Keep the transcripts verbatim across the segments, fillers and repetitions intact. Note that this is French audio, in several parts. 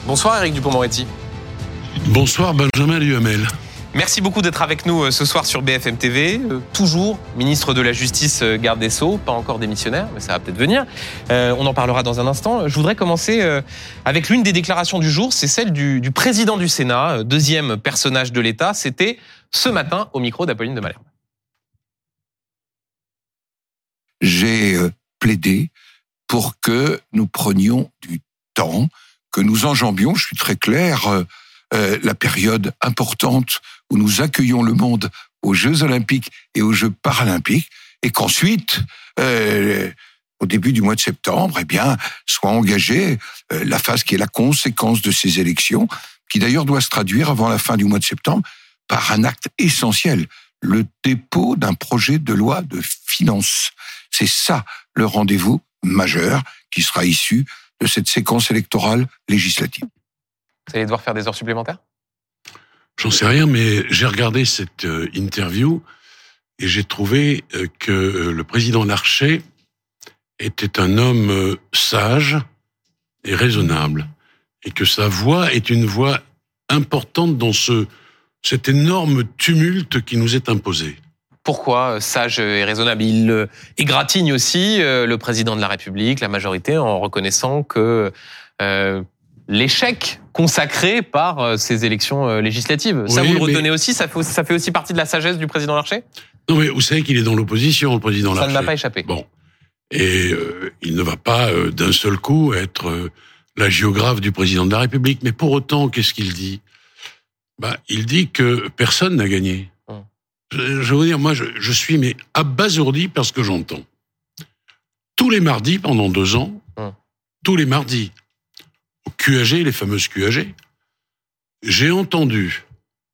Bonsoir Éric Dupond-Moretti. Bonsoir Benjamin Duhamel. Merci beaucoup d'être avec nous ce soir sur B F M T V. Euh, toujours ministre de la Justice, garde des Sceaux, pas encore démissionnaire, mais ça va peut-être venir. Euh, on en parlera dans un instant. Je voudrais commencer euh, avec l'une des déclarations du jour, c'est celle du, du président du Sénat, deuxième personnage de l'État. C'était ce matin au micro d'Apolline de Malherbe. J'ai euh, plaidé pour que nous prenions du temps, que nous enjambions, je suis très clair, euh, euh, la période importante où nous accueillons le monde aux Jeux Olympiques et aux Jeux Paralympiques, et qu'ensuite, euh, au début du mois de septembre, eh bien, soit engagée euh, la phase qui est la conséquence de ces élections, qui d'ailleurs doit se traduire avant la fin du mois de septembre par un acte essentiel, le dépôt d'un projet de loi de finances. C'est ça le rendez-vous majeur qui sera issu de cette séquence électorale législative. Vous allez devoir faire des heures supplémentaires ? J'en sais rien, mais j'ai regardé cette euh, interview et j'ai trouvé euh, que euh, le président Larcher était un homme euh, sage et raisonnable, et que sa voix est une voix importante dans ce cet énorme tumulte qui nous est imposé. Pourquoi sage et raisonnable ? Il égratigne aussi le président de la République, la majorité, en reconnaissant que euh, l'échec consacré par ces élections législatives, ça oui, vous le retenez mais... aussi, ça fait, ça fait aussi partie de la sagesse du président Larcher ? Non mais vous savez qu'il est dans l'opposition, le président Larcher. Ça ne m'a pas échappé. Bon, et euh, il ne va pas euh, d'un seul coup être euh, la géographe du président de la République. Mais pour autant, qu'est-ce qu'il dit ? Bah, il dit que personne n'a gagné. Hum. Je, je veux dire, moi, je, je suis mais abasourdi par ce que j'entends. Tous les mardis, pendant deux ans, hum. tous les mardis, au Q A G, les fameuses Q A G, j'ai entendu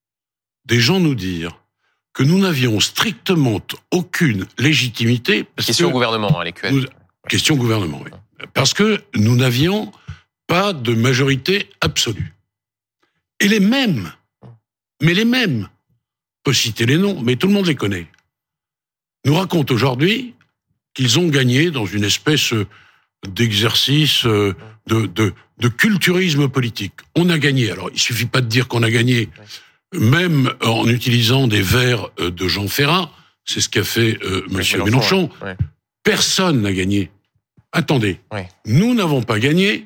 des gens nous dire que nous n'avions strictement aucune légitimité. Parce question que au gouvernement, hein, les Q A G. Nous, question au gouvernement, oui. Parce que nous n'avions pas de majorité absolue. Et les mêmes, mais les mêmes, on peut citer les noms, mais tout le monde les connaît, nous racontent aujourd'hui qu'ils ont gagné dans une espèce d'exercice de, de, de culturisme politique. On a gagné. Alors, il suffit pas de dire qu'on a gagné, même en utilisant des vers de Jean Ferrat, c'est ce qu'a fait euh, Monsieur Mélenchon. Mélenchon. Ouais. Personne n'a gagné. Attendez, ouais. Nous n'avons pas gagné,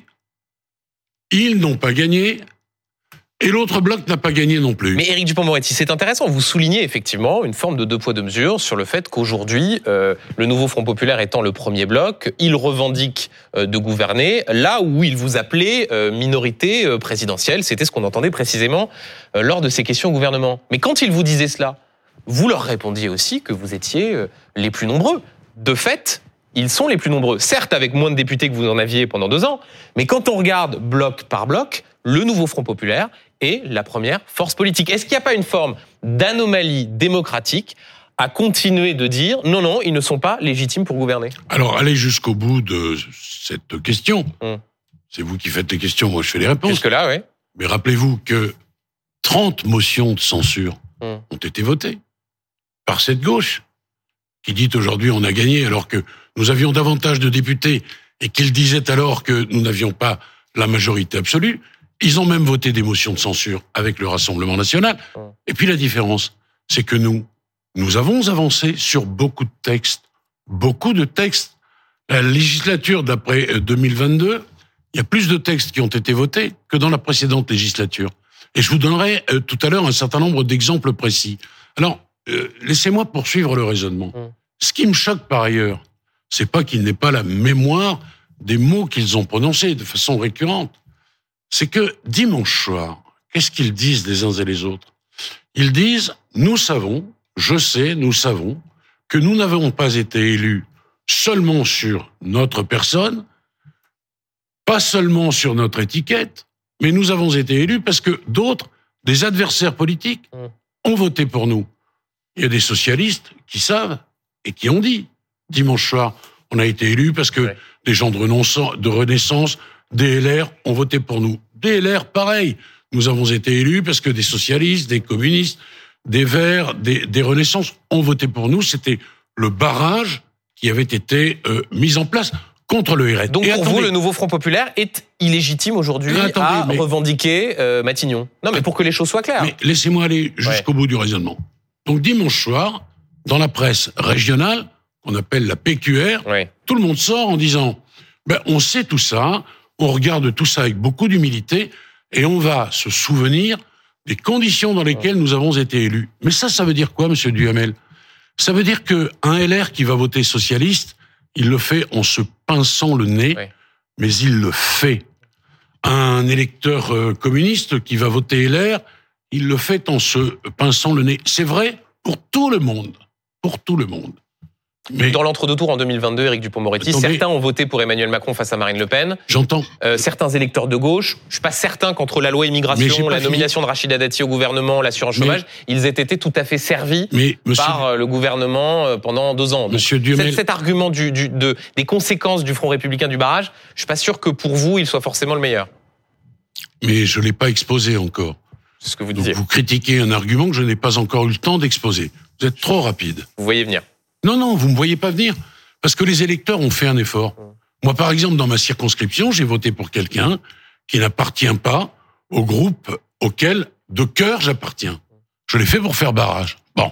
ils n'ont pas gagné, et l'autre bloc n'a pas gagné non plus. Mais Éric Dupond-Moretti, c'est intéressant. Vous soulignez effectivement une forme de deux poids deux mesures sur le fait qu'aujourd'hui, euh, le nouveau Front Populaire étant le premier bloc, il revendique euh, de gouverner là où il vous appelait euh, minorité euh, présidentielle. C'était ce qu'on entendait précisément euh, lors de ces questions au gouvernement. Mais quand il vous disait cela, vous leur répondiez aussi que vous étiez euh, les plus nombreux. De fait, ils sont les plus nombreux. Certes, avec moins de députés que vous en aviez pendant deux ans, mais quand on regarde bloc par bloc, le nouveau Front Populaire est la première force politique. Est-ce qu'il n'y a pas une forme d'anomalie démocratique à continuer de dire non, non, ils ne sont pas légitimes pour gouverner ? Alors, allez jusqu'au bout de cette question. Hum. C'est vous qui faites les questions, moi je fais les réponses. Jusque-là, oui. Mais rappelez-vous que trente motions de censure hum. ont été votées par cette gauche qui dit aujourd'hui on a gagné alors que nous avions davantage de députés et qu'ils disaient alors que nous n'avions pas la majorité absolue. Ils ont même voté des motions de censure avec le Rassemblement national. Et puis la différence, c'est que nous, nous avons avancé sur beaucoup de textes. Beaucoup de textes. La législature d'après deux mille vingt-deux, il y a plus de textes qui ont été votés que dans la précédente législature. Et je vous donnerai euh, tout à l'heure un certain nombre d'exemples précis. Alors, euh, laissez-moi poursuivre le raisonnement. Ce qui me choque par ailleurs, c'est pas qu'ils n'aient pas la mémoire des mots qu'ils ont prononcés de façon récurrente. C'est que dimanche soir, qu'est-ce qu'ils disent les uns et les autres ? Ils disent « Nous savons, je sais, nous savons que nous n'avons pas été élus seulement sur notre personne, pas seulement sur notre étiquette, mais nous avons été élus parce que d'autres, des adversaires politiques, ont voté pour nous. » Il y a des socialistes qui savent et qui ont dit dimanche soir, on a été élus parce que ouais. des gens de Renaissance, des L R ont voté pour nous. Des L R, pareil. Nous avons été élus parce que des socialistes, des communistes, des Verts, des, des Renaissances ont voté pour nous. C'était le barrage qui avait été euh, mis en place contre le R N. Donc et pour attendez, vous, le nouveau Front populaire est illégitime aujourd'hui attendez, à mais... revendiquer euh, Matignon. Non, mais pour que les choses soient claires. Mais laissez-moi aller jusqu'au ouais. bout du raisonnement. Donc dimanche soir, dans la presse régionale, qu'on appelle la P Q R, ouais. tout le monde sort en disant ben, on sait tout ça, on regarde tout ça avec beaucoup d'humilité, et on va se souvenir des conditions dans lesquelles ouais. nous avons été élus. Mais ça, ça veut dire quoi, monsieur Duhamel ? Ça veut dire qu'un L R qui va voter socialiste, il le fait en se pinçant le nez, ouais. mais il le fait. Un électeur euh, communiste qui va voter L R, il le fait en se pinçant le nez. C'est vrai pour tout le monde. Pour tout le monde. Mais dans l'entre-deux tours en deux mille vingt-deux, Éric Dupond-Moretti, attendez, certains ont voté pour Emmanuel Macron face à Marine Le Pen. J'entends. Euh, certains électeurs de gauche, je suis pas certain qu'entre la loi immigration, la nomination fini. de Rachida Dati au gouvernement, l'assurance chômage, mais, ils aient été tout à fait servis mais, monsieur, par le gouvernement pendant deux ans. Donc, monsieur Duhamel, cet, cet argument du, du, de, des conséquences du Front républicain du barrage, je suis pas sûr que pour vous, il soit forcément le meilleur. Mais je l'ai pas exposé encore. C'est ce que vous disiez. Donc vous critiquez un argument que je n'ai pas encore eu le temps d'exposer. Vous êtes trop rapide. Vous voyez venir. Non, non, vous me voyez pas venir. Parce que les électeurs ont fait un effort. Moi, par exemple, dans ma circonscription, j'ai voté pour quelqu'un qui n'appartient pas au groupe auquel, de cœur, j'appartiens. Je l'ai fait pour faire barrage. Bon.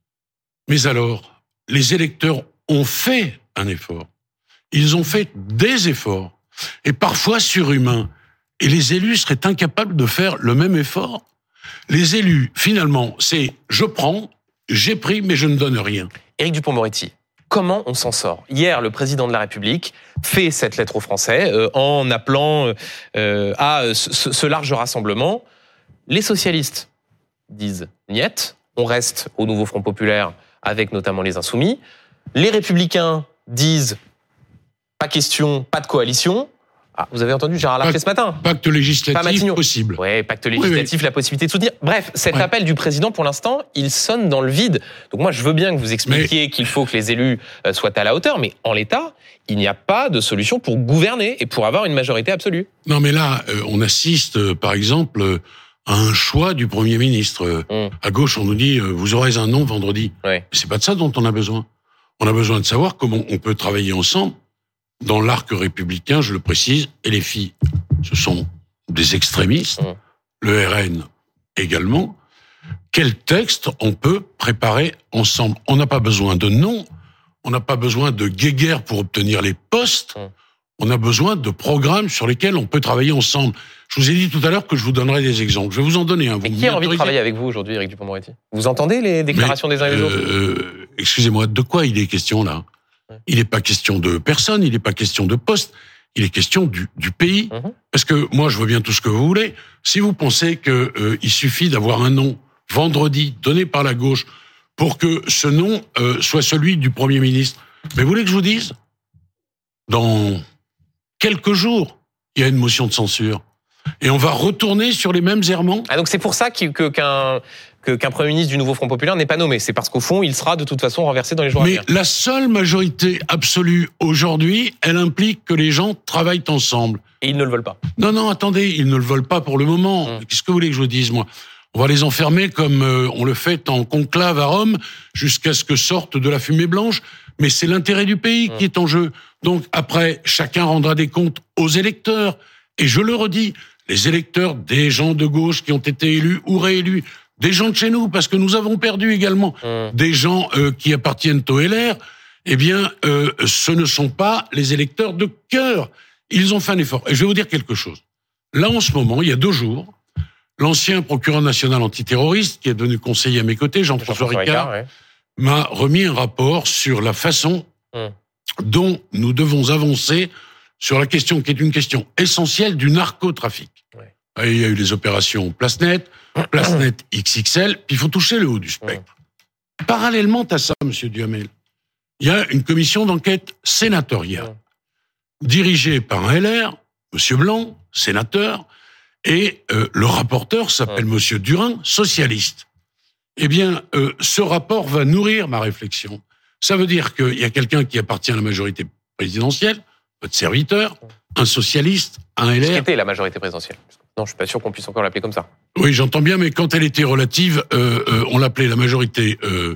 Mais alors, les électeurs ont fait un effort. Ils ont fait des efforts. Et parfois surhumains. Et les élus seraient incapables de faire le même effort. Les élus, finalement, c'est je prends, j'ai pris, mais je ne donne rien. Éric Dupond-Moretti, comment on s'en sort ? Hier, le président de la République fait cette lettre aux Français euh, en appelant euh, à ce, ce large rassemblement. Les socialistes disent niet, on reste au nouveau Front populaire avec notamment les Insoumis. Les Républicains disent pas question, pas de coalition. Ah, vous avez entendu Gérard Larcher ce matin. Pacte législatif possible. Oui, pacte législatif, oui, oui. La possibilité de soutenir. Bref, cet ouais. appel du président, pour l'instant, il sonne dans le vide. Donc moi, je veux bien que vous expliquiez mais... qu'il faut que les élus soient à la hauteur, mais en l'état, il n'y a pas de solution pour gouverner et pour avoir une majorité absolue. Non, mais là, euh, on assiste, euh, par exemple, euh, à un choix du Premier ministre. Hum. À gauche, on nous dit, euh, vous aurez un nom vendredi. Ouais. C'est pas de ça dont on a besoin. On a besoin de savoir comment on peut travailler ensemble. Dans l'arc républicain, je le précise, et les filles, ce sont des extrémistes, mmh. le R N également. Quel texte on peut préparer ensemble ? On n'a pas besoin de noms, on n'a pas besoin de guéguerre pour obtenir les postes, mmh. on a besoin de programmes sur lesquels on peut travailler ensemble. Je vous ai dit tout à l'heure que je vous donnerais des exemples. Je vais vous en donner un. Vous et qui a envie de travailler avec vous aujourd'hui, Éric Dupond-Moretti ? Vous entendez les déclarations Mais, des uns et des autres ? euh, Excusez-moi, de quoi il est question là ? Il n'est pas question de personne, il n'est pas question de poste, il est question du, du pays. Mmh. Parce que moi, je veux bien tout ce que vous voulez. Si vous pensez qu'il euh, suffit d'avoir un nom vendredi donné par la gauche pour que ce nom euh, soit celui du Premier ministre, mais vous voulez que je vous dise ? Dans quelques jours, il y a une motion de censure. Et on va retourner sur les mêmes errements. Ah donc c'est pour ça que, que, qu'un... qu'un Premier ministre du nouveau Front populaire n'est pas nommé. C'est parce qu'au fond, il sera de toute façon renversé dans les jours à venir. Mais la seule majorité absolue aujourd'hui, elle implique que les gens travaillent ensemble. Et ils ne le veulent pas. Non, non, attendez, ils ne le veulent pas pour le moment. Mmh. Qu'est-ce que vous voulez que je vous dise, moi ? On va les enfermer comme euh, on le fait en conclave à Rome, jusqu'à ce que sorte de la fumée blanche. Mais c'est l'intérêt du pays mmh. qui est en jeu. Donc après, chacun rendra des comptes aux électeurs. Et je le redis, les électeurs des gens de gauche qui ont été élus ou réélus, des gens de chez nous, parce que nous avons perdu également mmh. des gens euh, qui appartiennent au L R, eh bien, euh, ce ne sont pas les électeurs de cœur. Ils ont fait un effort. Et je vais vous dire quelque chose. Là, en ce moment, il y a deux jours, l'ancien procureur national antiterroriste, qui est devenu conseiller à mes côtés, Jean-François Ricard, Ricard ouais. m'a remis un rapport sur la façon mmh. dont nous devons avancer sur la question qui est une question essentielle du narcotrafic. Ouais. Il y a eu les opérations PlaceNet, PlaceNet X X L, puis il faut toucher le haut du spectre. Ouais. Parallèlement à ça, monsieur Duhamel, il y a une commission d'enquête sénatoriale, ouais. dirigée par un L R, monsieur Blanc, sénateur, et euh, le rapporteur s'appelle ouais. monsieur Durin, socialiste. Eh bien, euh, ce rapport va nourrir ma réflexion. Ça veut dire qu'il y a quelqu'un qui appartient à la majorité présidentielle, votre serviteur, un socialiste, un L R. C'était la majorité présidentielle. Non, je suis pas sûr qu'on puisse encore l'appeler comme ça. Oui, j'entends bien, mais quand elle était relative, euh, euh, on l'appelait la majorité euh,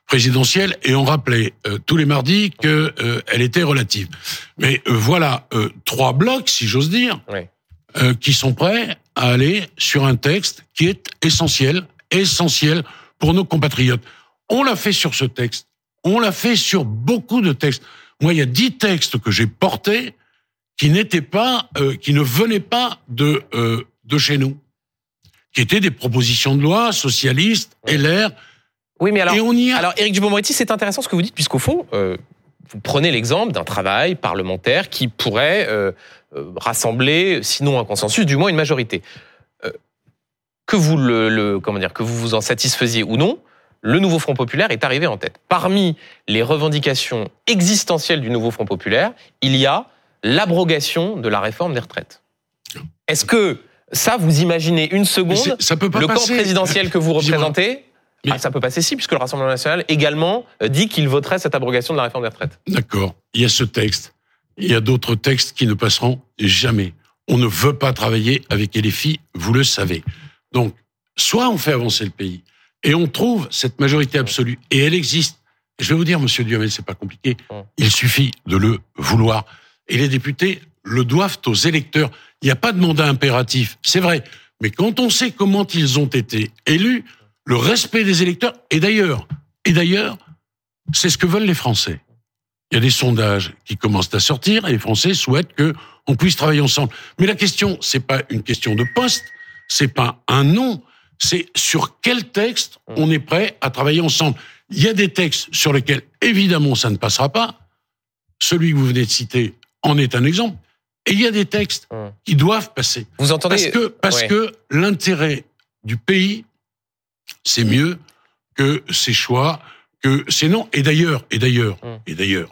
présidentielle et on rappelait euh, tous les mardis que euh, elle était relative. Mais euh, voilà euh, trois blocs, si j'ose dire, oui. euh, qui sont prêts à aller sur un texte qui est essentiel, essentiel pour nos compatriotes. On l'a fait sur ce texte, on l'a fait sur beaucoup de textes. Moi, il y a dix textes que j'ai portés qui n'étaient pas, euh, qui ne venaient pas de euh, de chez nous, qui étaient des propositions de loi socialistes, oui. L R. Oui, mais alors, et on y a... alors Éric Dupond-Moretti, c'est intéressant ce que vous dites, puisqu'au fond, euh, vous prenez l'exemple d'un travail parlementaire qui pourrait euh, euh, rassembler, sinon un consensus, du moins une majorité. Euh, que vous le, le, comment dire, que vous vous en satisfaisiez ou non, le nouveau Front populaire est arrivé en tête. Parmi les revendications existentielles du nouveau Front populaire, il y a l'abrogation de la réforme des retraites. Est-ce que ça, vous imaginez une seconde, ça peut pas le passer. Camp présidentiel que vous représentez? Mais... Ah, ça peut passer si, puisque le Rassemblement national également dit qu'il voterait cette abrogation de la réforme des retraites. D'accord. Il y a ce texte. Il y a d'autres textes qui ne passeront jamais. On ne veut pas travailler avec L F I, vous le savez. Donc, soit on fait avancer le pays, et on trouve cette majorité absolue, et elle existe. Et je vais vous dire, monsieur Duhamel, c'est pas compliqué. Il suffit de le vouloir. Et les députés le doivent aux électeurs. Il n'y a pas de mandat impératif, c'est vrai. Mais quand on sait comment ils ont été élus, le respect des électeurs, et d'ailleurs, et d'ailleurs, c'est ce que veulent les Français. Il y a des sondages qui commencent à sortir et les Français souhaitent que on puisse travailler ensemble. Mais la question, c'est pas une question de poste, c'est pas un nom, c'est sur quel texte on est prêt à travailler ensemble. Il y a des textes sur lesquels, évidemment, ça ne passera pas. Celui que vous venez de citer en est un exemple. Et il y a des textes qui doivent passer. Vous entendez? Parce que, parce ouais. que l'intérêt du pays, c'est mieux que ces choix, que ces noms. Et d'ailleurs, et d'ailleurs, mmh. et d'ailleurs,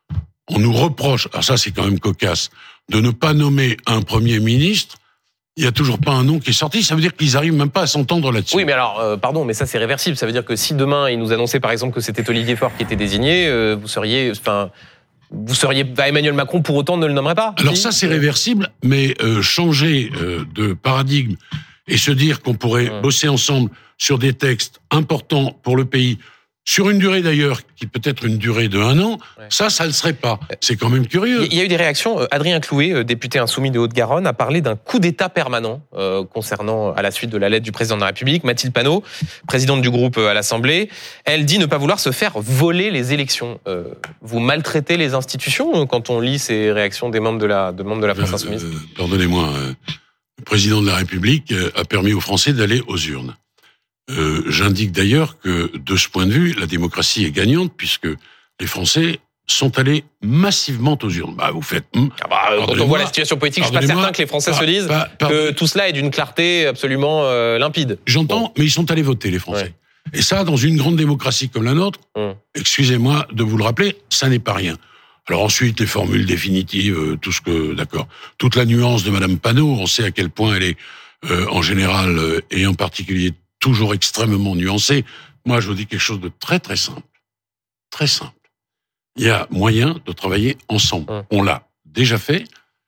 on nous reproche, alors ça c'est quand même cocasse, de ne pas nommer un Premier ministre. Il n'y a toujours pas un nom qui est sorti. Ça veut dire qu'ils arrivent même pas à s'entendre là-dessus. Oui, mais alors, euh, pardon, mais ça c'est réversible. Ça veut dire que si demain ils nous annonçaient par exemple que c'était Olivier Faure qui était désigné, euh, vous seriez, enfin, vous seriez, bah, Emmanuel Macron pour autant ne le nommerait pas. Alors si ça c'est réversible, mais euh, changer euh, de paradigme et se dire qu'on pourrait mmh. bosser ensemble sur des textes importants pour le pays, sur une durée d'ailleurs qui peut être une durée de un an, ouais. ça, ça ne le serait pas. C'est quand même curieux. Il y a eu des réactions. Adrien Clouet, député insoumis de Haute-Garonne, a parlé d'un coup d'État permanent euh, concernant, à la suite de la lettre du président de la République. Mathilde Panot, présidente du groupe à l'Assemblée, elle dit ne pas vouloir se faire voler les élections. Euh, vous maltraitez les institutions quand on lit ces réactions des membres de la, de membres de la France euh, insoumise. euh, Pardonnez-moi, euh, le président de la République a permis aux Français d'aller aux urnes. Euh, j'indique d'ailleurs que, de ce point de vue, la démocratie est gagnante puisque les Français sont allés massivement aux urnes. Bah, vous faites... Hum, ah bah, quand on voit la situation politique, je suis pas certain que les Français par, se disent par, par, que tout cela est d'une clarté absolument euh, limpide. J'entends, bon. mais ils sont allés voter, les Français. Ouais. Et ça, dans une grande démocratie comme la nôtre, hum. excusez-moi de vous le rappeler, ça n'est pas rien. Alors ensuite, les formules définitives, euh, tout ce que... D'accord. Toute la nuance de Madame Panot, on sait à quel point elle est, euh, en général, euh, et en particulier toujours extrêmement nuancé. Moi, je vous dis quelque chose de très, très simple. Très simple. Il y a moyen de travailler ensemble. Mmh. On l'a déjà fait.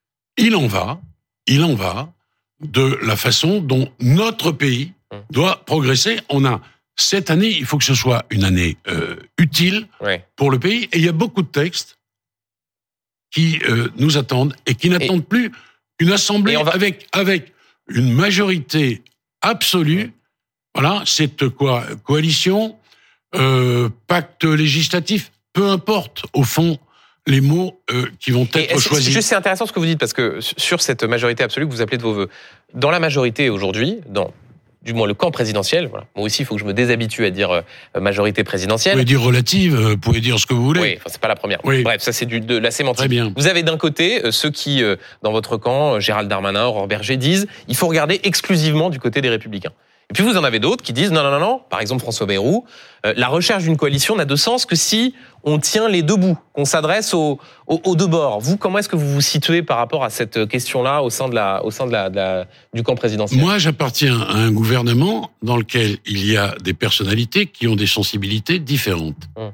Il en va, il en va de la façon dont notre pays mmh. doit progresser. On a, cette année, il faut que ce soit une année euh, utile ouais. pour le pays. Et il y a beaucoup de textes qui euh, nous attendent et qui n'attendent et, plus qu'une assemblée va... avec, avec une majorité absolue. Mmh. Voilà, cette quoi, coalition, euh, pacte législatif, peu importe, au fond, les mots euh, qui vont être et choisis. Juste, c'est intéressant ce que vous dites, parce que sur cette majorité absolue que vous appelez de vos voeux, dans la majorité aujourd'hui, dans du moins le camp présidentiel, voilà, moi aussi il faut que je me déshabitue à dire euh, majorité présidentielle. Vous pouvez dire relative, vous pouvez dire ce que vous voulez. Oui, enfin c'est pas la première. Oui. Bref, ça c'est du, de la sémantique. Très bien. Vous avez d'un côté euh, ceux qui, euh, dans votre camp, euh, Gérald Darmanin, Aurore Berger, disent il faut regarder exclusivement du côté des Républicains. Et puis vous en avez d'autres qui disent non, non, non, non, par exemple François Bayrou, euh, la recherche d'une coalition n'a de sens que si on tient les deux bouts, qu'on s'adresse aux, aux, aux deux bords. Vous, comment est-ce que vous vous situez par rapport à cette question-là au sein de la, au sein de la, de la, du camp présidentiel ? Moi, j'appartiens à un gouvernement dans lequel il y a des personnalités qui ont des sensibilités différentes. Hum.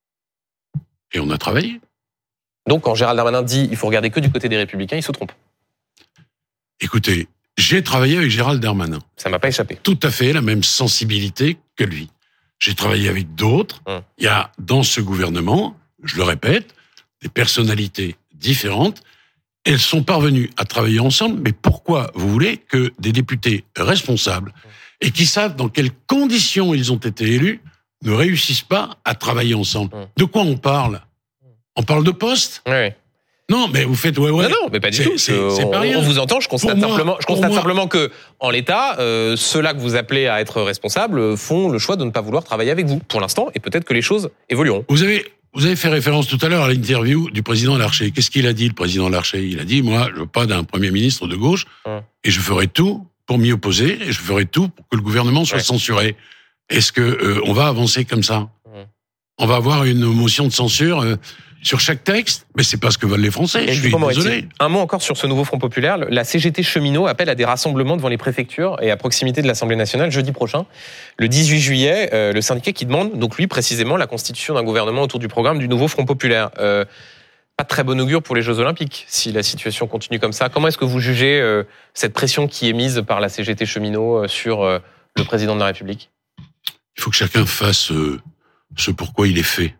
Et on a travaillé. Donc, quand Gérald Darmanin dit il faut regarder que du côté des Républicains, il se trompe. Écoutez, j'ai travaillé avec Gérald Darmanin. Ça m'a pas échappé. Tout à fait la même sensibilité que lui. j'ai travaillé avec d'autres. Mmh. Il y a dans ce gouvernement, je le répète, des personnalités différentes. Elles sont parvenues à travailler ensemble, mais pourquoi vous voulez que des députés responsables et qui savent dans quelles conditions ils ont été élus ne réussissent pas à travailler ensemble? De quoi on parle? On parle de poste? Oui. Non, mais vous faites ouais ouais. Non, non, mais pas du c'est, tout. C'est, c'est on, pas rien. On vous entend. Je constate moi, simplement, je constate moi, simplement que, en l'état, euh, ceux-là que vous appelez à être responsables font le choix de ne pas vouloir travailler avec vous pour l'instant, et peut-être que les choses évolueront. Vous avez, vous avez fait référence tout à l'heure à l'interview du président Larcher. Qu'est-ce qu'il a dit, le président Larcher? Il a dit, moi, je veux pas d'un premier ministre de gauche, hum. et je ferai tout pour m'y opposer, et je ferai tout pour que le gouvernement soit ouais. censuré. Est-ce que euh, on va avancer comme ça? Hum. On va avoir une motion de censure euh, sur chaque texte, mais c'est pas ce que veulent les Français. Et je suis désolé. Un mot encore sur ce nouveau Front populaire. La C G T cheminot appelle à des rassemblements devant les préfectures et à proximité de l'Assemblée nationale jeudi prochain, le dix-huit juillet. Euh, le syndicat qui demande donc lui précisément la constitution d'un gouvernement autour du programme du nouveau Front populaire. Euh, pas de très bon augure pour les Jeux Olympiques si la situation continue comme ça. Comment est-ce que vous jugez euh, cette pression qui est mise par la C G T cheminot euh, sur euh, le président de la République? Il faut que chacun fasse euh, ce pourquoi il est fait.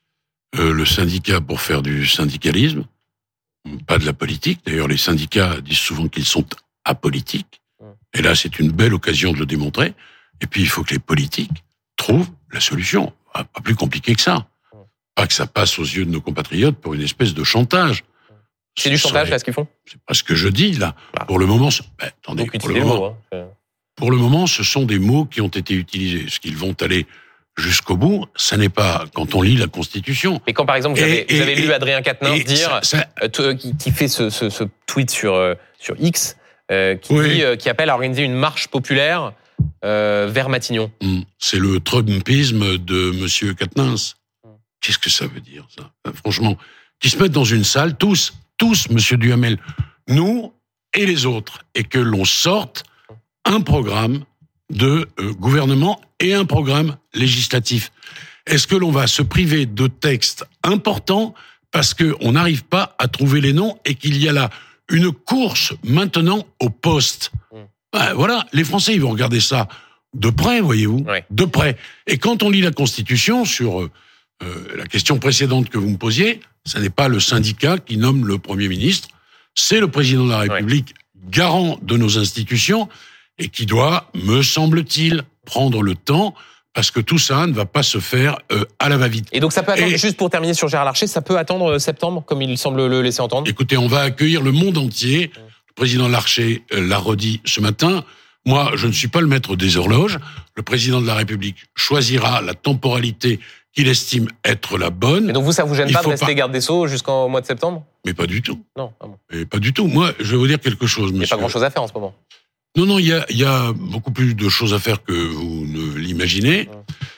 Euh, le syndicat pour faire du syndicalisme, pas de la politique. D'ailleurs, les syndicats disent souvent qu'ils sont apolitiques. Et là, c'est une belle occasion de le démontrer. Et puis, il faut que les politiques trouvent la solution. Pas plus compliqué que ça. Pas que ça passe aux yeux de nos compatriotes pour une espèce de chantage. C'est du chantage, serait... là, ce qu'ils font? C'est pas ce que je dis, là. Ah. Pour le moment, ben, attendez, Donc, pour le moment, mots, hein. pour le moment, ce sont des mots qui ont été utilisés. Est-ce qu'ils vont aller jusqu'au bout? Ça n'est pas quand on lit la Constitution. Mais quand, par exemple, vous avez, et, vous avez et, lu Adrien Quatennens dire, ça, ça, euh, qui, qui fait ce, ce, ce tweet sur, euh, sur X, euh, qui, oui. dit, euh, qui appelle à organiser une marche populaire euh, vers Matignon. C'est le Trumpisme de Monsieur Quatennens. Qu'est-ce que ça veut dire, ça? Enfin, franchement, qui se mettent dans une salle, tous, tous, Monsieur Duhamel, nous et les autres, et que l'on sorte un programme de euh, gouvernement et un programme législatif. Est-ce que l'on va se priver de textes importants parce qu'on n'arrive pas à trouver les noms et qu'il y a là une course maintenant au poste? mmh. Ben, voilà, les Français, ils vont regarder ça de près, voyez-vous, oui. de près. Et quand on lit la Constitution sur euh, euh, la question précédente que vous me posiez, ça n'est pas le syndicat qui nomme le Premier ministre, c'est le président de la République, oui. garant de nos institutions, et qui doit, me semble-t-il, prendre le temps, parce que tout ça ne va pas se faire euh, à la va-vite. Et donc ça peut attendre, et, juste pour terminer sur Gérard Larcher, ça peut attendre septembre, comme il semble le laisser entendre? Écoutez, on va accueillir le monde entier. Mmh. Le président Larcher euh, l'a redit ce matin. Moi, je ne suis pas le maître des horloges. Le président de la République choisira la temporalité qu'il estime être la bonne. Et donc vous, ça vous gêne il pas de rester pas... garde des Sceaux jusqu'au mois de septembre? Mais pas du tout. Non, ah bon. Et pas du tout. Moi, je vais vous dire quelque chose, monsieur. Il n'y a pas grand-chose à faire en ce moment. Non, non, il y a, il y a beaucoup plus de choses à faire que vous ne l'imaginez.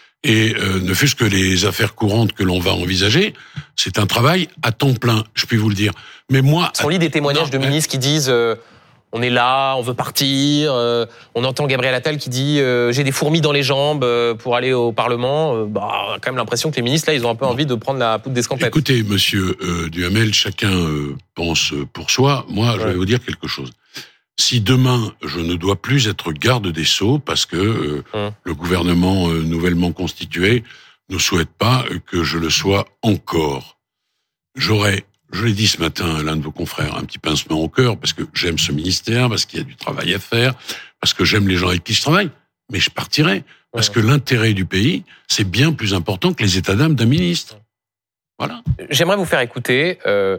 Et euh, ne fût-ce que les affaires courantes que l'on va envisager, c'est un travail à temps plein, je puis vous le dire. Mais moi... On lit des témoignages non, de ministres qui disent euh, « on est là, on veut partir euh, ». On entend Gabriel Attal qui dit euh, « j'ai des fourmis dans les jambes euh, pour aller au Parlement euh, ». Bah, on a quand même l'impression que les ministres, là, ils ont un peu envie de prendre la poudre d'escampette. Écoutez, monsieur euh, Duhamel, chacun euh, pense pour soi. Moi, ouais. je vais vous dire quelque chose. Si demain, je ne dois plus être garde des Sceaux parce que euh, hum. le gouvernement euh, nouvellement constitué ne souhaite pas que je le sois encore, j'aurais, je l'ai dit ce matin à l'un de vos confrères, un petit pincement au cœur parce que j'aime ce ministère, parce qu'il y a du travail à faire, parce que j'aime les gens avec qui je travaille, mais je partirai parce hum. que l'intérêt du pays, c'est bien plus important que les états d'âme d'un ministre. Voilà. J'aimerais vous faire écouter... Euh...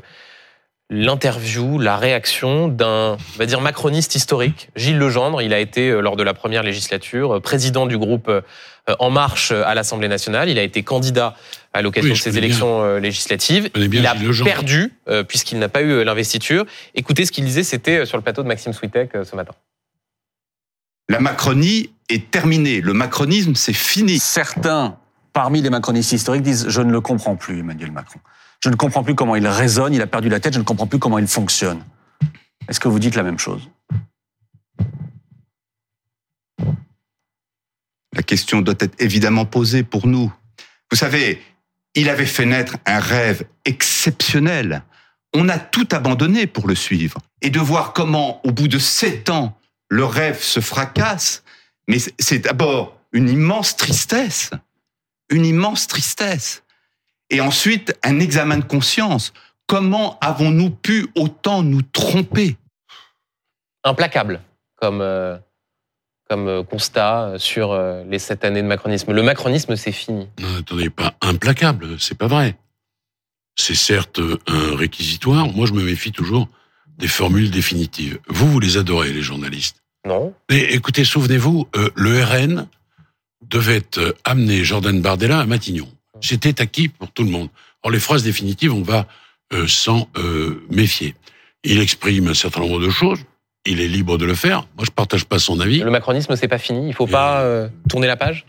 l'interview, la réaction d'un, on va dire, macroniste historique, Gilles Legendre. Il a été, lors de la première législature, président du groupe En Marche à l'Assemblée nationale. Il a été candidat à l'occasion oui, de ces élections bien. législatives. Il a perdu, puisqu'il n'a pas eu l'investiture. Écoutez ce qu'il disait, c'était sur le plateau de Maxime Switek ce matin. La Macronie est terminée. Le macronisme, c'est fini. Certains, parmi les macronistes historiques, disent « je ne le comprends plus, Emmanuel Macron ». Je ne comprends plus comment il raisonne, il a perdu la tête, je ne comprends plus comment il fonctionne. Est-ce que vous dites la même chose? La question doit être évidemment posée pour nous. Vous savez, il avait fait naître un rêve exceptionnel. On a tout abandonné pour le suivre. Et de voir comment, au bout de sept ans, le rêve se fracasse, mais c'est d'abord une immense tristesse. une immense tristesse. Et ensuite, un examen de conscience. Comment avons-nous pu autant nous tromper ? Implacable, comme, euh, comme constat sur euh, les sept années de macronisme. Le macronisme, c'est fini. Non, attendez, pas implacable, c'est pas vrai. C'est certes un réquisitoire. Moi, je me méfie toujours des formules définitives. Vous, vous les adorez, les journalistes. Non. Mais écoutez, souvenez-vous, euh, le R N devait euh, amener Jordan Bardella à Matignon. C'était acquis pour tout le monde. Or, les phrases définitives, on va euh, s'en euh, méfier. Il exprime un certain nombre de choses. Il est libre de le faire. Moi, je partage pas son avis. Le macronisme, c'est pas fini. Il faut pas euh, tourner la page.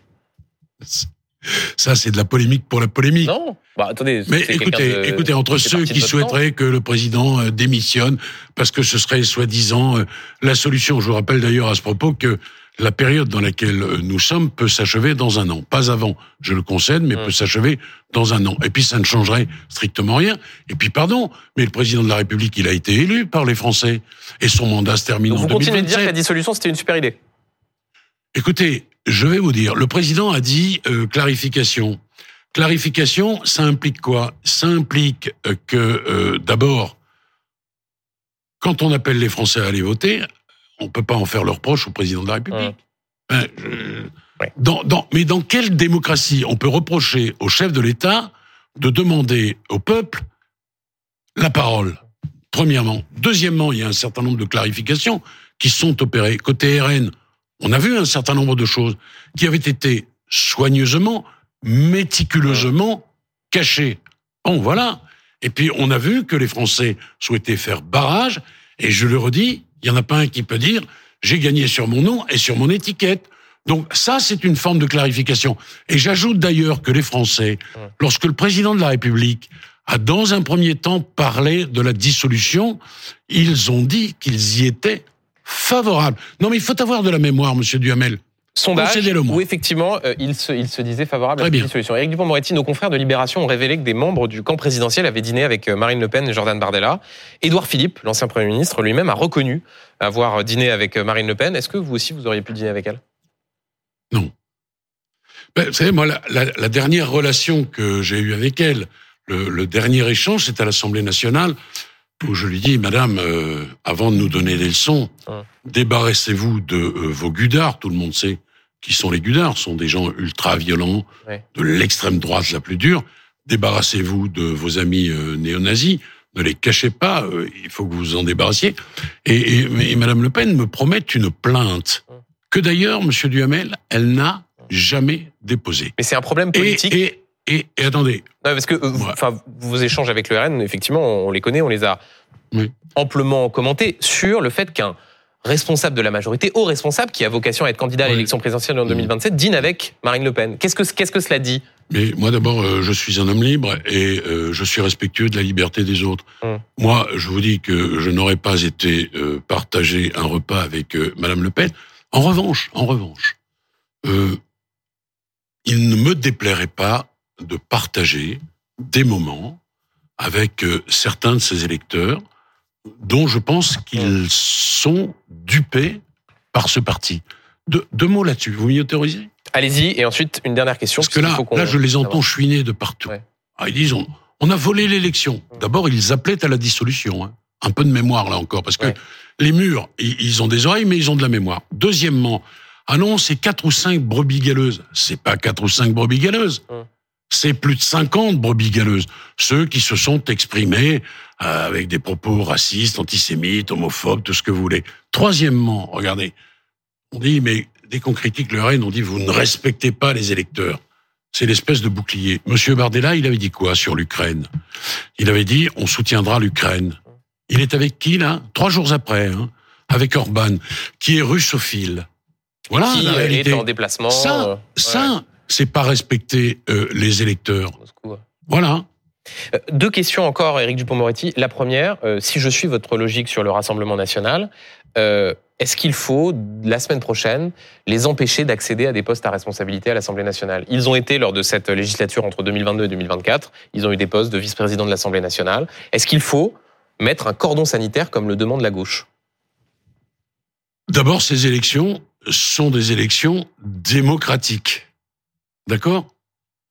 Ça, c'est de la polémique pour la polémique. Non. Bah, attendez. Mais écoutez, de, écoutez, entre ceux qui souhaiteraient temps. que le président euh, démissionne parce que ce serait soi-disant euh, la solution. Je vous rappelle d'ailleurs à ce propos que la période dans laquelle nous sommes peut s'achever dans un an. Pas avant, je le concède, mais mmh. peut s'achever dans un an. Et puis ça ne changerait strictement rien. Et puis pardon, mais le président de la République, il a été élu par les Français. Et son mandat se termine Donc en deux mille vingt-sept. Vous continuez de dire que la dissolution, c'était une super idée. Écoutez, je vais vous dire, le président a dit euh, clarification. Clarification, ça implique quoi ? Ça implique euh, que, euh, d'abord, quand on appelle les Français à aller voter, on peut pas en faire le reproche au président de la République. Mmh. Hein, je... ouais. dans, dans, mais dans quelle démocratie on peut reprocher au chef de l'État de demander au peuple la parole ? Premièrement. Deuxièmement, il y a un certain nombre de clarifications qui sont opérées. Côté R N, on a vu un certain nombre de choses qui avaient été soigneusement, méticuleusement cachées. Bon, voilà. Et puis, on a vu que les Français souhaitaient faire barrage, et je le redis, il n'y en a pas un qui peut dire « j'ai gagné sur mon nom et sur mon étiquette ». Donc ça, c'est une forme de clarification. Et j'ajoute d'ailleurs que les Français, lorsque le président de la République a dans un premier temps parlé de la dissolution, ils ont dit qu'ils y étaient favorables. Non mais il faut avoir de la mémoire, monsieur Duhamel. Sondage où effectivement euh, il, se, il se disait favorable Très à cette bien. dissolution. Éric Dupond-Moretti, nos confrères de Libération ont révélé que des membres du camp présidentiel avaient dîné avec Marine Le Pen et Jordan Bardella. Édouard Philippe, l'ancien Premier ministre, lui-même a reconnu avoir dîné avec Marine Le Pen. Est-ce que vous aussi, vous auriez pu dîner avec elle ? Non. Ben, vous savez, moi, la, la, la dernière relation que j'ai eue avec elle, le, le dernier échange, c'est à l'Assemblée nationale, où je lui dis, Madame, euh, avant de nous donner des leçons, hum. débarrassez-vous de euh, vos gudards. Tout le monde sait qui sont les gudards. Ce sont des gens ultra-violents, ouais. de l'extrême droite la plus dure. Débarrassez-vous de vos amis euh, néo-nazis. Ne les cachez pas. Euh, il faut que vous vous en débarrassiez. Et, et, et Madame Le Pen me promet une plainte hum. que d'ailleurs, Monsieur Duhamel, elle n'a jamais déposée. Mais c'est un problème politique. Et, et, et, et attendez. Non, parce que euh, enfin, ouais. vos échanges avec le R N, effectivement, on les connaît, on les a oui. amplement commentés sur le fait qu'un responsable de la majorité, haut responsable, qui a vocation à être candidat à oui. l'élection présidentielle en deux mille vingt-sept, dîne avec Marine Le Pen. Qu'est-ce que, qu'est-ce que cela dit ? Mais moi, d'abord, euh, je suis un homme libre et euh, je suis respectueux de la liberté des autres. Hum. Moi, je vous dis que je n'aurais pas été euh, partagé un repas avec euh, Madame Le Pen. En revanche, en revanche, euh, il ne me déplairait pas de partager des moments avec euh, certains de ses électeurs dont je pense qu'ils sont dupés par ce parti. De, deux mots là-dessus, vous m'y autorisez ? Allez-y, et ensuite, une dernière question. Parce que là, là je les entends chouiner de partout. Ouais. Ah, ils disent, on, on a volé l'élection. D'abord, ils appelaient à la dissolution. Hein. Un peu de mémoire, là encore, parce que ouais. les murs, ils, ils ont des oreilles, mais ils ont de la mémoire. Deuxièmement, ah non, c'est quatre ou cinq brebis galeuses. C'est pas quatre ou cinq brebis galeuses. Hum. C'est plus de cinquante brebis galeuses. Ceux qui se sont exprimés euh, avec des propos racistes, antisémites, homophobes, tout ce que vous voulez. Troisièmement, regardez, on dit, mais dès qu'on critique le R N, on dit, vous ne respectez pas les électeurs. C'est l'espèce de bouclier. Monsieur Bardella, il avait dit quoi sur l'Ukraine ? Il avait dit, on soutiendra l'Ukraine. Il est avec qui, là ? Trois jours après, hein, avec Orban, qui est russophile. Voilà qui la réalité. Est en déplacement. Ça, euh, ça, ouais. c'est pas respecter euh, les électeurs. Moscou, ouais. Voilà. Euh, deux questions encore, Éric Dupond-Moretti. La première, euh, si je suis votre logique sur le Rassemblement national, euh, est-ce qu'il faut, la semaine prochaine, les empêcher d'accéder à des postes à responsabilité à l'Assemblée nationale ? Ils ont été, lors de cette législature entre deux mille vingt-deux et deux mille vingt-quatre, ils ont eu des postes de vice-président de l'Assemblée nationale. Est-ce qu'il faut mettre un cordon sanitaire comme le demande la gauche ? D'abord, ces élections sont des élections démocratiques. D'accord ?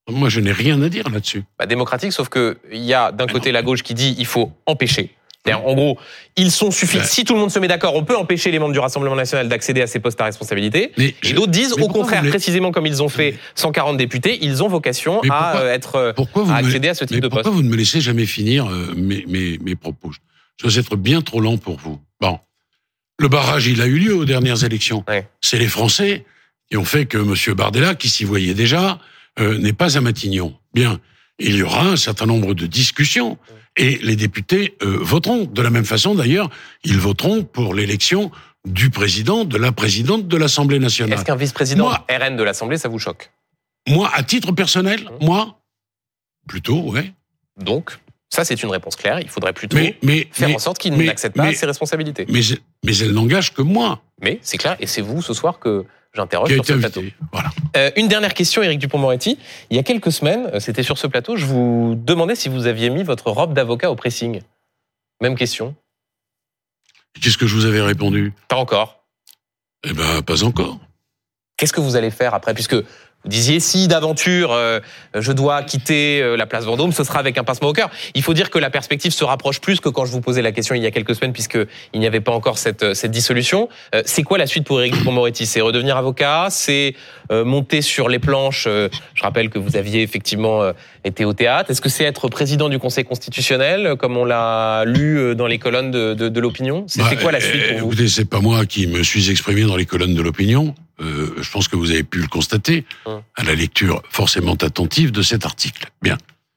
Moi, je n'ai rien à dire là-dessus. Bah, démocratique, sauf que il y a d'un côté la gauche qui dit il faut empêcher. C'est-à-dire, en gros, ils sont suffisants. Si tout le monde se met d'accord, on peut empêcher les membres du Rassemblement national d'accéder à ces postes à responsabilité. Mais et je... d'autres disent, au contraire, précisément comme ils ont fait cent quarante députés, ils ont vocation pourquoi, à être à accéder me... à ce type mais de poste. Pourquoi vous ne me laissez jamais finir mes, mes, mes propos? Je dois être bien trop lent pour vous. Bon, le barrage, il a eu lieu aux dernières élections. Ouais. C'est les Français qui ont fait que M. Bardella, qui s'y voyait déjà, euh, n'est pas à Matignon. Bien, il y aura un certain nombre de discussions. Et les députés euh, voteront. De la même façon, d'ailleurs, ils voteront pour l'élection du président, de la présidente de l'Assemblée nationale. Est-ce qu'un vice-président moi, R N de l'Assemblée, ça vous choque? Moi, à titre personnel, mmh. moi, plutôt, ouais. Donc, ça, c'est une réponse claire. Il faudrait plutôt mais, mais, faire mais, en sorte qu'il mais, n'accepte pas mais, ses responsabilités. Mais, mais elle n'engage que moi. Mais c'est clair, et c'est vous, ce soir, que j'interroge sur ce invité. plateau. Voilà. Euh, une dernière question, Éric Dupond-Moretti. Il y a quelques semaines, c'était sur ce plateau, je vous demandais si vous aviez mis votre robe d'avocat au pressing. Même question. Qu'est-ce que je vous avais répondu? Pas encore. Eh ben, pas encore. Qu'est-ce que vous allez faire après? Puisque vous disiez, si d'aventure euh, je dois quitter euh, la place Vendôme, ce sera avec un pincement au cœur. Il faut dire que la perspective se rapproche plus que quand je vous posais la question il y a quelques semaines, puisqu'il n'y avait pas encore cette, cette dissolution. Euh, c'est quoi la suite pour Éric Dupond-Moretti? C'est redevenir avocat? C'est euh, monter sur les planches? euh, Je rappelle que vous aviez effectivement euh, été au théâtre. Est-ce que c'est être président du Conseil constitutionnel, comme on l'a lu dans les colonnes de, de, de l'Opinion? C'est bah, quoi la suite pour vous? Écoutez, c'est pas moi qui me suis exprimé dans les colonnes de l'Opinion. Euh, je pense que vous avez pu le constater à la lecture forcément attentive de cet article. Bien.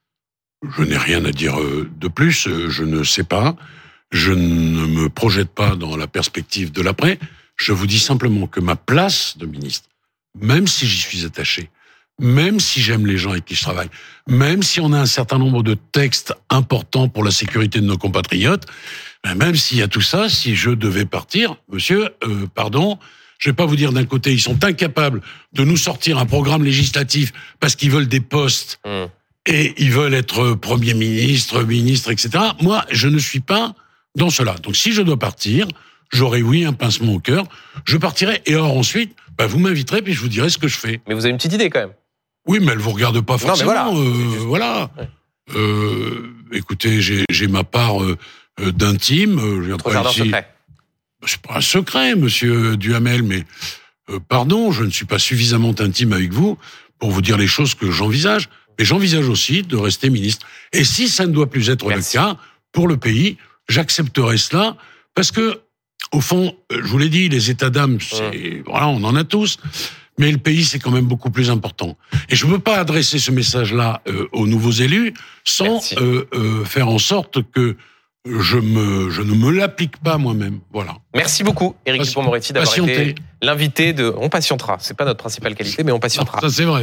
Je n'ai rien à dire de plus, je ne sais pas, je ne me projette pas dans la perspective de l'après, je vous dis simplement que ma place de ministre, même si j'y suis attaché, même si j'aime les gens avec qui je travaille, même si on a un certain nombre de textes importants pour la sécurité de nos compatriotes, même s'il y a tout ça, si je devais partir, monsieur, euh, pardon, je vais pas vous dire d'un côté, ils sont incapables de nous sortir un programme législatif parce qu'ils veulent des postes mmh. et ils veulent être Premier ministre, ministre, et cetera. Moi, je ne suis pas dans cela. Donc, si je dois partir, j'aurai, oui, un pincement au cœur. Je partirai et alors ensuite, bah, vous m'inviterez puis je vous dirai ce que je fais. Mais vous avez une petite idée quand même. Oui, mais elle vous regarde pas forcément. Non, mais voilà. Euh, voilà. Ouais. Euh, écoutez, j'ai, j'ai ma part euh, d'intime. Je viens pas ici. Secret. C'est pas un secret, monsieur Duhamel, mais euh, pardon, je ne suis pas suffisamment intime avec vous pour vous dire les choses que j'envisage. Mais j'envisage aussi de rester ministre. Et si ça ne doit plus être Merci. le cas pour le pays, j'accepterai cela parce que, au fond, je vous l'ai dit, les états d'âme, c'est mmh. voilà, on en a tous. Mais le pays, c'est quand même beaucoup plus important. Et je ne peux pas adresser ce message-là euh, aux nouveaux élus sans euh, euh, faire en sorte que je, me, je ne me l'applique pas moi-même. Voilà. Merci beaucoup, Éric Dupond-Moretti, d'avoir Patienter. été l'invité de... On patientera. C'est pas notre principale qualité, mais on patientera. Non, ça, c'est vrai.